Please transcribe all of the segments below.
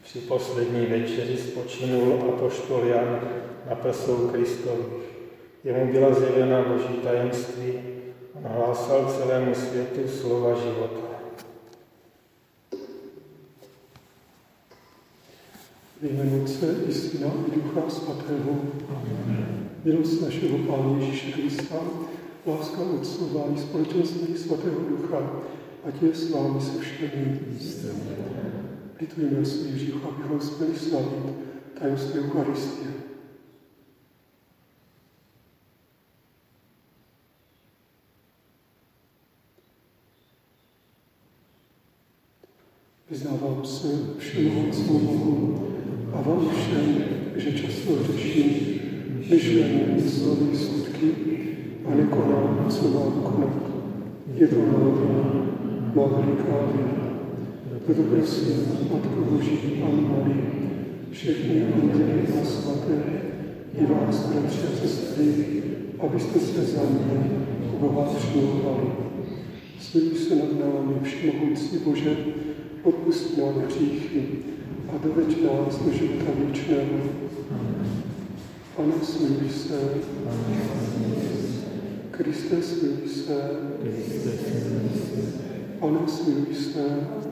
Při poslední večeři spočinul apoštol Jan na prsou Kristových. Jemu byla zjevena Boží tajemství, on hlásal celému světu slova života. V jménu Otce i Syna i Ducha Svatého. Milost našeho Pána Ježíše Krista, láska Otcova i společenství Svatého Ducha, ať je s vámi se všemi. Litujme svých hříchů, abychom směli slavit tajemství Eucharistie. Vyznávám se všemohoucímu Bohu a vám všem, že často hřeším, myšlení, slovy, skutky a nekonám, co mám konat. Je to má veliká vina. Proto prosím, Matko Boží, Pannu Marii, všechny anděly a svaté, i vás, bratři a sestry, abyste se za mě Boha přimlouvali. Smiluj se nad námi, všemohoucí Bože, odpusť nám hříchy a doveď nás do života věčného. Pane, smiluj se. Kriste, smiluj se. Pane, smiluj se.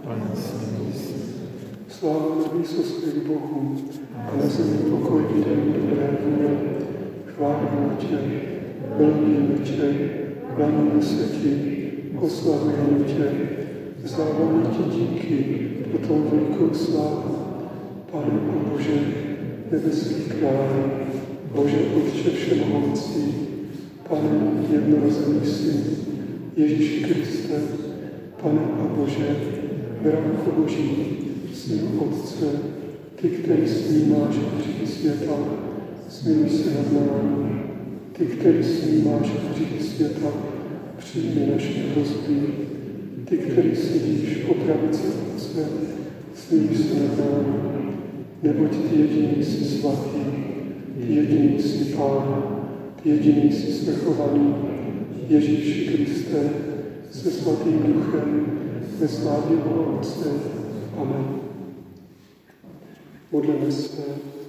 Sláva na výsostech Bohu a na zemi pokoj lidem dobré vůle. Chválíme tě, milujeme tě, chválíme se ti, oslavujeme tě, vzdáváme ti díky pro tvou velikou slávu. Pane a Bože, nebeský král, Bože Otče všemohoucí, Pane jednorozený Syn, Ježíši Kriste, Pane a Bože, Bratko Boží, Syn Otce, ty, který snímáš hříchy světa, smiluj se nad námi. Ty, který snímáš hříchy světa, přijmi naše prosby. Ty, který sedíš po pravici Otce, smiluj se nad námi. Neboť ty jediný jsi svatý, ty jediný jsi Pán, ty jediný jsi svrchovaný, Ježíši Kriste, se svatým Duchem, ve slávě Boha Otce. Amen. Modleme se.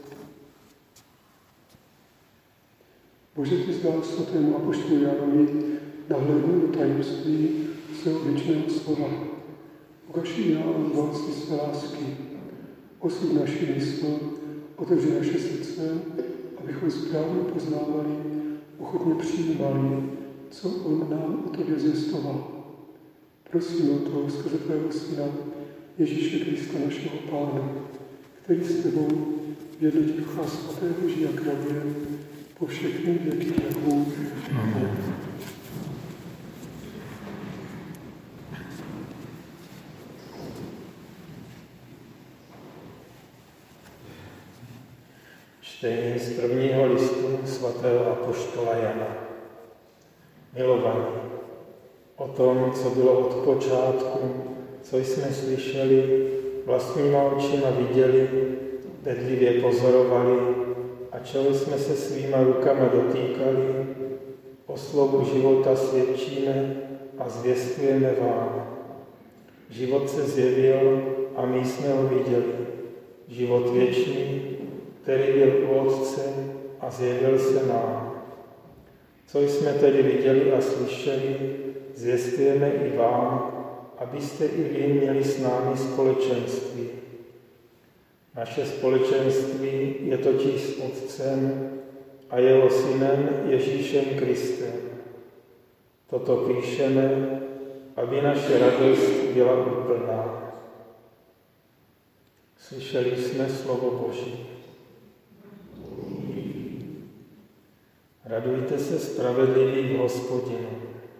Bože, ty zdál svatému apoštolu Janovi nahlédnout do tajemství svého věčného slova. Ukaž nám bohatství své lásky. Osud naši mysl, otevři naše srdce, abychom správně poznávali, ochotně přijímali, co on nám o tobě zjistoval. Prosím o to skrze tvého Syna, Ježíše Krista, našeho Pána, který s tebou v jednotě Ducha Svatého žije a kráľuje po všechny věky věků. Amen. Čtení z prvního listu svatého apoštola Jana. Milovaní, o tom, co bylo od počátku, co jsme slyšeli, vlastníma očima viděli, bedlivě pozorovali a čeho jsme se svýma rukama dotýkali, o slovu života svědčíme a zvěstujeme vám. Život se zjevil a my jsme ho viděli. Život věčný, který byl u Otce a zjevil se nám. Co jsme tedy viděli a slyšeli, zvěstujeme i vám, abyste i vy měli s námi společenství. Naše společenství je totiž s Otcem a jeho Synem Ježíšem Kristem. Toto píšeme, aby naše radost byla úplná. Slyšeli jsme slovo Boží. Radujte se spravedliví v Hospodinu.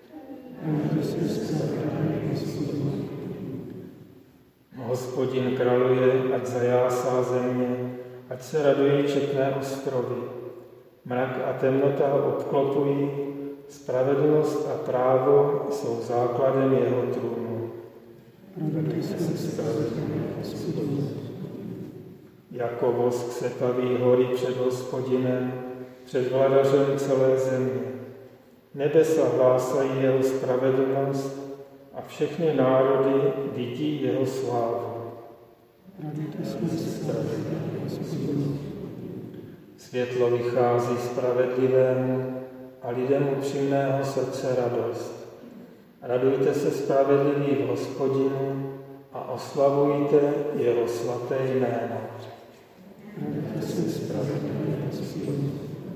Hospodin králuje, ať zajásá země, ať se radují četné ostrovy. Mrak a temnota ho obklopují, spravedlnost a právo jsou základem jeho trůnu. Jako vosk se taví hory před Hospodinem, před vladařem celé země. Nebesa hlásají jeho spravedlnost a všechny národy vidí jeho slávu. Radujte se, spravedliví. Světlo vychází spravedlivému a lidem upřímného srdce radost. Radujte se spravedliví v Hospodinu a oslavujte jeho svaté jméno. Radujte se, spravedliví v Hospodinu.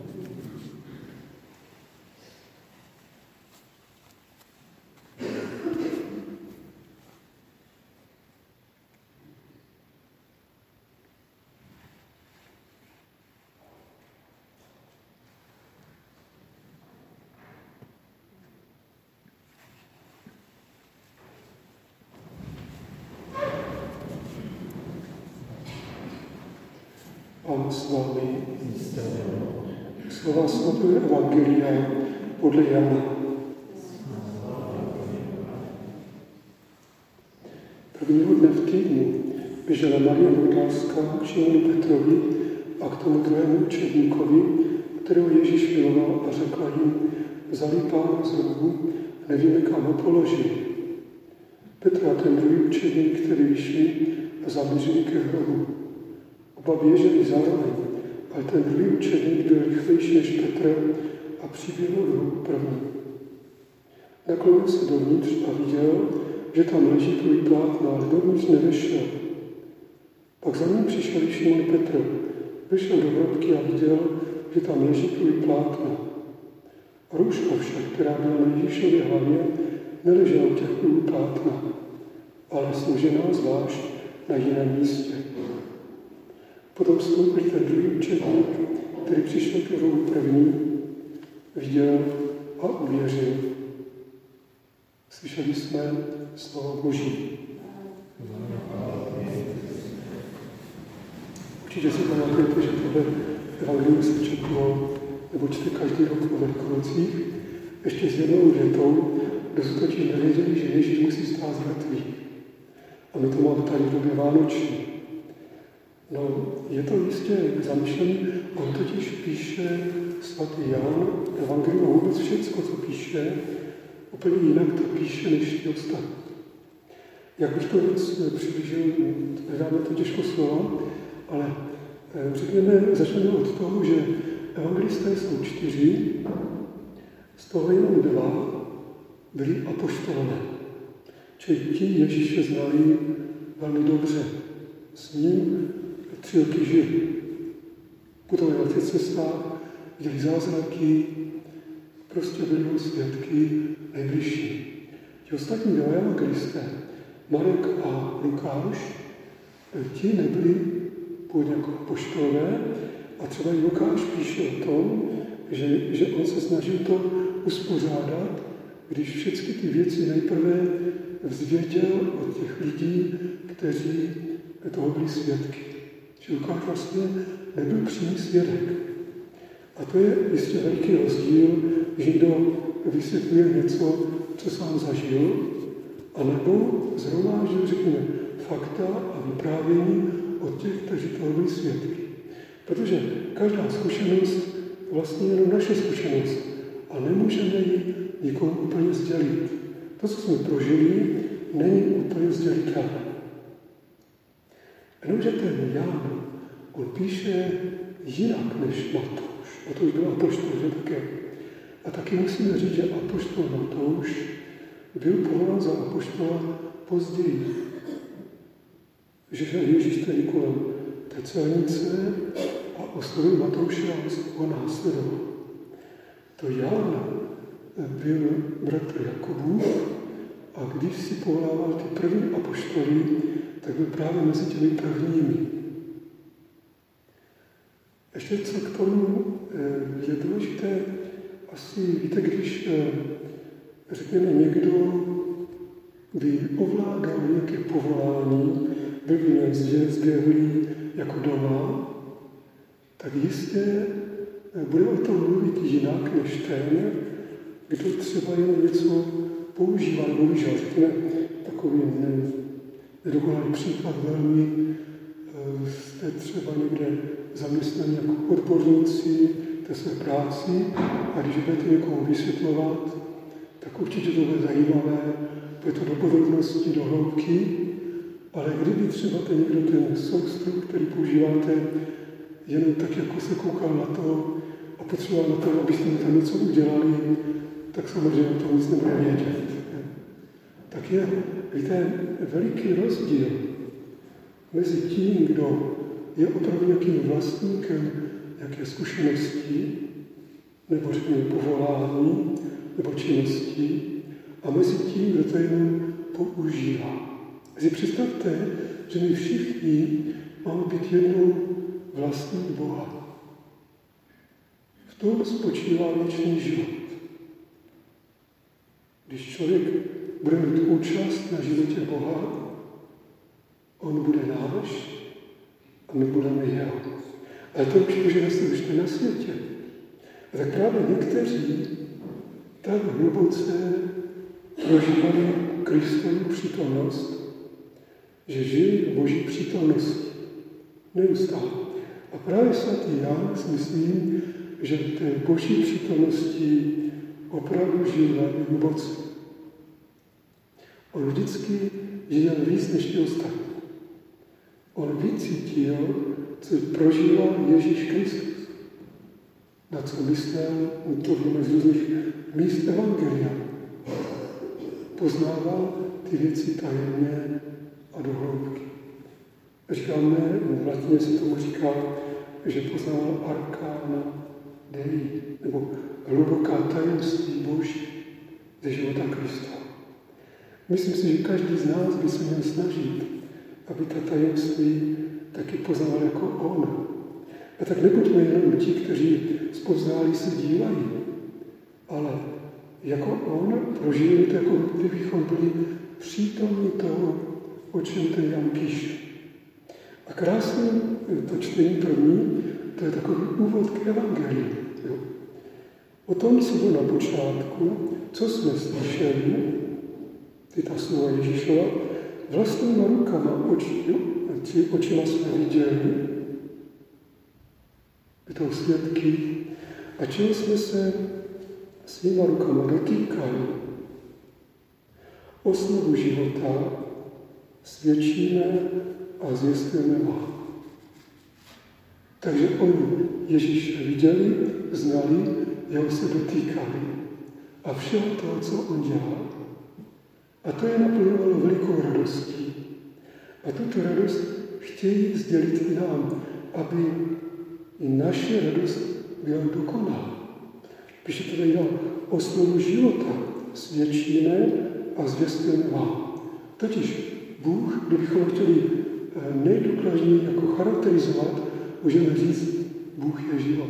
Pán s vámi. Slova svatého Evangelia podle Jana. Prvního dne v týdnu běžela Marie Magdalská k Šimonu Petrovi a k tomu druhému učedníkovi, kterého Ježíš miloval, a řekla jim: vzali Pána z hrobu, nevíme, kam ho položili. Petr a ten druhý učedník, který vyšli a zamířili ke hrobu. Oba běželi zároveň, ale ten druhý učedník byl rychlejší než Petr a přiběhl do hrobu první. Naklonil se dovnitř a viděl, že tam leží tvůj plátna, ale dovnitř nevešel. Pak za ním přišel Šimon Petr, vešel do hrobky a viděl, že tam leží tvůj plátna. Rouška však, která byla na Ježíšově hlavě, neležela u těch tvůj plátna, ale složená zvlášť na jiném místě. Potom vstoupil ten druhý učedník, který přišel k hrobu první, viděl a uvěřil. Slyšeli jsme slovo Boží. Určitě si pamatujete, že tohle evangelium se četlo, nebo čte každý rok o Velikonocích, ještě s jednou větou, dosud totiž nevěděli, že Ježíš musí stát z mrtvých. A my to máme tady v době vánoční. No, je to jistě zamýšlený, on totiž píše svatý Jan, evangelium, vůbec všecko, co píše, úplně jinak to píše než ty ostatní. Jak už to přiblížil, nedáme to těžko slova, ale začneme od toho, že evangelisté jsou 4, z toho jenom 2 byli apoštolové. Čili ti Ježíše znali velmi dobře. S ním 3 roky žili. Putovali na těch cestách, viděli zázraky, prostě byli ho svědky nejbližší. Ti ostatní 2 evangelisté, Marek a Lukáš, ti nebyli původně jako apoštolové, a třeba i Lukáš píše o tom, že on se snažil to uspořádat, když všechny ty věci nejprve vzvěděl od těch lidí, kteří toho byli svědky. Že Lukáš vlastně nebyl přímý svědek. A to je jistě veliký rozdíl, že někdo vysvětluje něco, co sám zažil, anebo zhromáždil, řekněme, fakta a vyprávění od těch, kteří toho byli svědky. Protože každá zkušenost vlastně je jenom naše zkušenost a nemůžeme ji nikomu úplně sdělit. To, co jsme prožili, není úplně sdělitelné. Jenomže ten Jan, on píše jinak než Matouš. Matouš byl apoštol, že také. A taky musíme říct, že apoštol Matouš byl povolán za apoštola později. Že Ježíš tady kolem té celnice a oslovil Matouše a ho následoval. To Jan byl bratr Jakubův a když si povolával ty první apoštoly, tak byl právě mezi těmi prvními. Ještě co k tomu je důležité, asi víte, když řekněme někdo by ovládal nějaké povolání, byl by nezběhlý jako doma, tak jistě bude o tom mluvit jinak než ten, kdo třeba jenom něco používá, nebo vyžal. Řekněme takový nedokonalý příklad velmi, jste třeba někde zaměstnaní jako odborníci té své práci a když budete někomu vysvětlovat, tak určitě to bude zajímavé, bude to do podrobnosti, do hloubky, Ale kdyby třeba někdo ten soustruh, který používáte, jenom tak, jako se koukal na to a potřeboval na to, abyste mu tam něco udělali, tak samozřejmě o tom nic nebude vědět. Tak je, víte, veliký rozdíl mezi tím, kdo je opravdu nějakým vlastníkem nějaké zkušenosti, nebo řekněme povolání, nebo činnosti, a mezi tím, kdo to jenom používá. Si představte, že my všichni máme být jednou vlastní Boha. V tom spočívá věčný život. Když člověk bude mít účast na životě Boha, on bude náš a my budeme jeho. Ale to už může nastat už na světě. A tak právě někteří tak hluboce prožívali Kristovu přítomnost, že žili v Boží přítomnosti. Neustále. A právě svatý Jan si myslím, že v té Boží přítomnosti opravdu žil velmi hluboce. On vždycky žil víc než ti ostatní. On vycítil, co prožíval Ježíš Kristus. Na co myslel, to víme z různých míst Evangelia. Poznával ty věci tajemně a do hloubky. Říkáme, v latině se tomu říká, že poznával arcana Dei, nebo hluboká tajemství Boží ze života Krista. Myslím si, že každý z nás by se měl snažit, aby ta tajemství taky poznal jako on. A tak nebuďme jenom ti, kteří zpoznali se dívají, ale jako on prožili to, jako kdybychom byli přítomní toho, o čem ten Jan píše. A krásné to čtení první, to je takový úvod k evangeliu. O tom, co bylo na počátku, co jsme slyšeli, ta slova Ježíšova, vlastníma rukama očima jsme viděli, to svědky, a čeho jsme se svýma rukama dotýkali. Osnovu života svědčíme a zvěstujeme vám. Takže oni Ježíše viděli, znali, jeho se dotýkali a všeho toho, co on dělal. A to je naplňovalo velikou radostí. A tuto radost chtějí sdělit i nám, aby i naše radost byla dokonalá. Píše to tady osnovu života svědčíme a zvěstujeme vám. Totiž Bůh, kdybychom chtěli nejdůkladněji jako charakterizovat, můžeme říct, Bůh je život.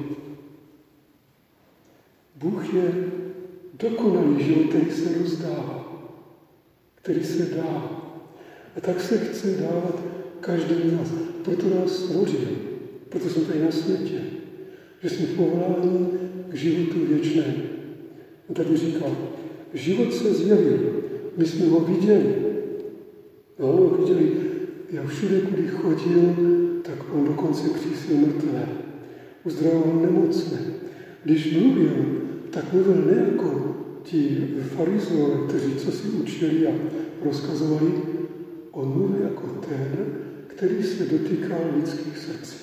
Bůh je dokonalý život, který se rozdává, který se dá. A tak se chce dávat každý z nás. Proto nás stvořil, proto jsme tady na světě, že jsme povoláni k životu věčnému. A tady říká, život se zjevil, my jsme ho viděli. A ono viděli, jak všude, kudy chodil, tak on dokonce křísil mrtvé. Uzdravoval nemocné. Když mluvil, tak mluvil ne jako ti farizové, kteří co si učili a rozkazovali. On mluvil jako ten, který se dotýkal lidských srdcí.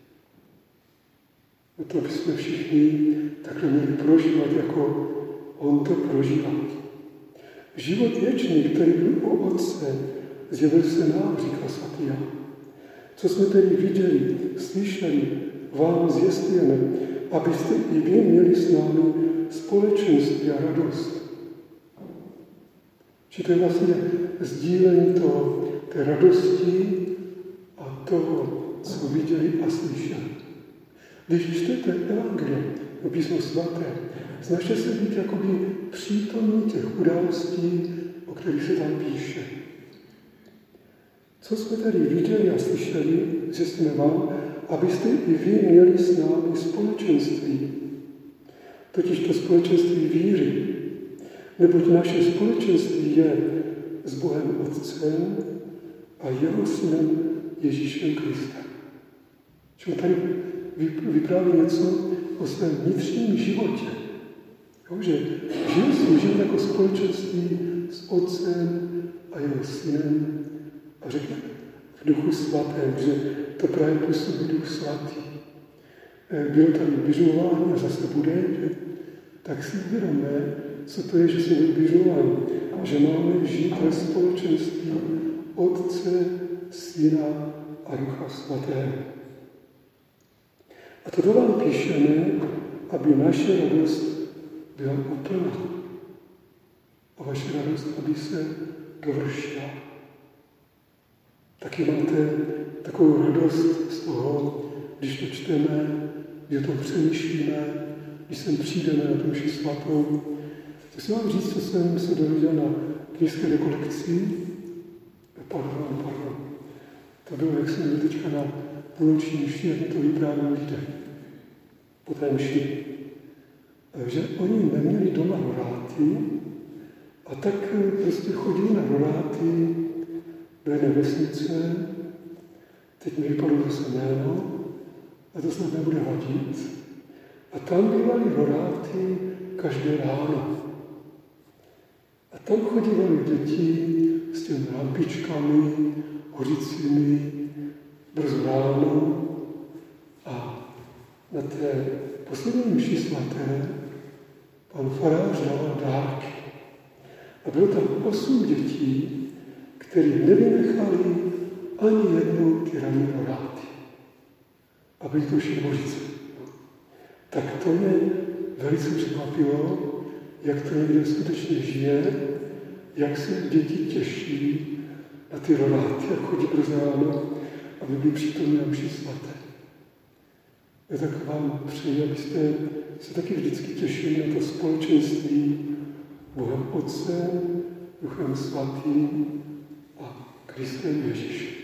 A to bychom všichni takhle měli prožívat, jako on to prožíval. Život věčný, který byl u Otce, zjevil se nám, říká svatý Jan. Co jsme tedy viděli, slyšeli, vám zvěstujeme, abyste i vy měli s námi společenství a radost. Či to je vlastně sdílení té radosti a toho, co viděli a slyšeli. Když čtete evangelium, písmo svaté, snažte se být jakoby přítomní těch událostí, o kterých se tam píše. Co jsme tady viděli a slyšeli, zjistíme vám, abyste i vy měli s námi společenství. Totiž to společenství víry. Neboť naše společenství je s Bohem Otcem a jeho synem Ježíšem Kristem. Čili tady vypráví něco o svém vnitřním životě. Jo, že žil svůj život jako společenství s Otcem a jeho synem. A řekne, v Duchu Svatém, že to právě působí Duch Svatý. Bylo tady běžování a zase bude, tak si uvědomíme, co to je, že jsme byli běžováni. Že máme žít ve společenství Otce, Syna a Ducha Svatého. A toto vám píšeme, aby naše radost byla úplná. A vaše radost, aby se dovršila. Taky máte takovou radost z toho, když to čteme, když o tom přemýšlíme, když sem přijdeme na tu mši svatou. Tak si vám říct, co jsem se dověděl na kněžské rekolekci. Pardon. To bylo, jak jsem byl teďka na půlnoční mši, jak mi to vyprávěl lidé po té mši. Že oni neměli doma roráty a tak prostě chodili na roráty do jedné vesnice. Teď mi vypadlo zase jméno a to snad nebude hodit. A tam bývaly roráty každé ráno. A tam chodívaly děti s těmi lampičkami, hořícími, brzo ráno. A na té poslední mši svaté pan farář dával dárky. A bylo tam 8 dětí, které nevynechali ani jednou ty ranní roráty. A byly to Šibořice. Tak to mě velice překvapilo, jak to někde skutečně žije, jak se děti těší na ty roráty, jak chodí brzo ráno, aby byli přítomní na mši svaté. Já tak vám přeji, abyste se taky vždycky těšili na to společenství Bohem Otcem, Duchem Svatým a Kristem Ježíšem.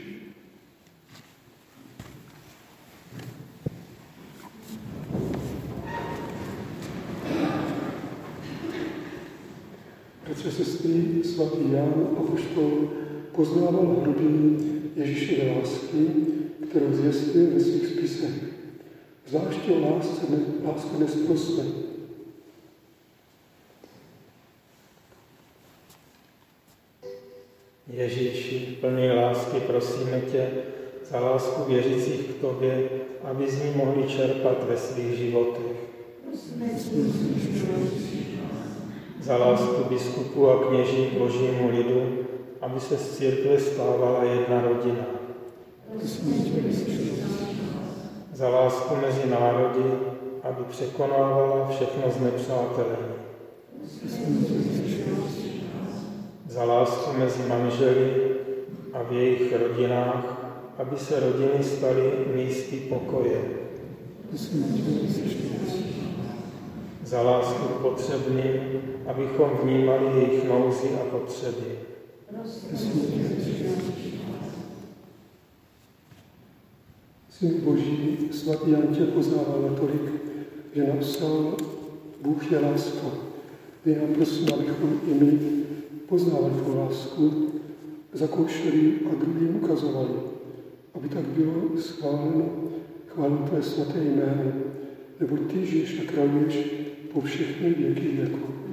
Bratře, sestry, svatý Jan apoštol poznával hlubinu Ježíšové lásky, kterou zjistuje ve svých spisech. Zvláště o lásce nesprosté. Ježíši, plný lásky, prosíme tě za lásku věřících k tobě, aby z ní mohli čerpat ve svých životech. Za lásku biskupů a kněží k božímu lidu, aby se z církve stávala jedna rodina. Za lásku mezi národy, aby překonávala všechno znepřátelení. Za lásku mezi manželi a v jejich rodinách, aby se rodiny staly místy pokoje. Za lásku k potřebným, abychom vnímali jejich nouzi a potřeby. Syn Boží, svatý Jan tě poznával natolik, že napsal, Bůh je láska. Vy nám prosím, abychom i my poznávali tu lásku, zakoušeli a druhým ukazovali, aby tak bylo chváleno tvé svaté jméno, neboť ty žiješ a králuješ po všechny věky věku.